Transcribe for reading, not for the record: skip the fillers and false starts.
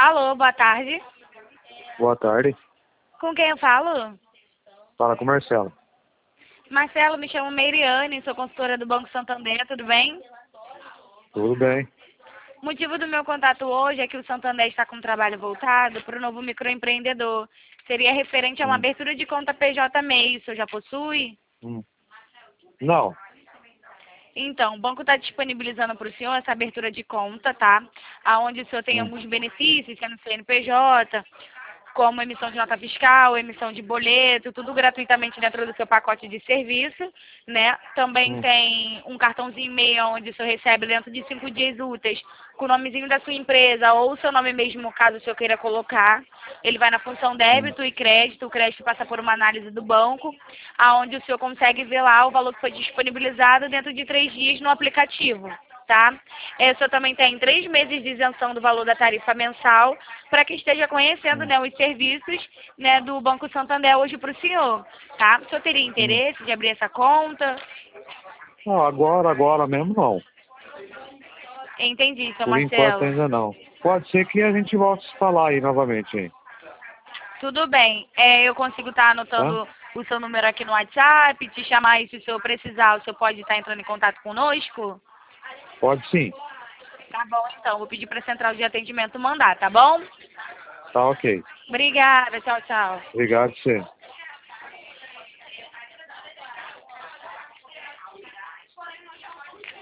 Alô, boa tarde. Boa tarde. Com quem eu falo? Fala com o Marcelo. Marcelo, me chamo Meiriane, sou consultora do Banco Santander, tudo bem? Tudo bem? O motivo do meu contato hoje é que o Santander está com um trabalho voltado para o novo microempreendedor. Seria referente a uma Hum. abertura de conta PJ MEI, o senhor já possui? Não. Então, o banco está disponibilizando para o senhor essa abertura de conta, tá? Aonde o senhor tem Hum. alguns benefícios, sendo CNPJ, como emissão de nota fiscal, emissão de boleto, tudo gratuitamente dentro do seu pacote de serviço, né? Também tem um cartãozinho e-mail onde o senhor recebe dentro de 5 dias úteis com o nomezinho da sua empresa ou o seu nome mesmo, caso o senhor queira colocar. Ele vai na função débito e crédito, o crédito passa por uma análise do banco, aonde o senhor consegue ver lá o valor que foi disponibilizado dentro de 3 dias no aplicativo. Tá? O senhor também tem 3 meses de isenção do valor da tarifa mensal para que esteja conhecendo, né, os serviços, né, do Banco Santander hoje para o senhor. Tá? O senhor teria interesse de abrir essa conta? Não, agora mesmo não. Entendi, seu Por enquanto Marcelo. ainda não. Pode ser que a gente volte a se falar aí novamente, hein? Tudo bem. Eu consigo estar Tá? anotando o seu número aqui no WhatsApp, te chamar aí se o senhor precisar, o senhor pode estar entrando em contato conosco? Pode sim. Tá bom, então. Vou pedir para a central de atendimento mandar, tá bom? Tá ok. Obrigada. Tchau, tchau. Obrigado, você.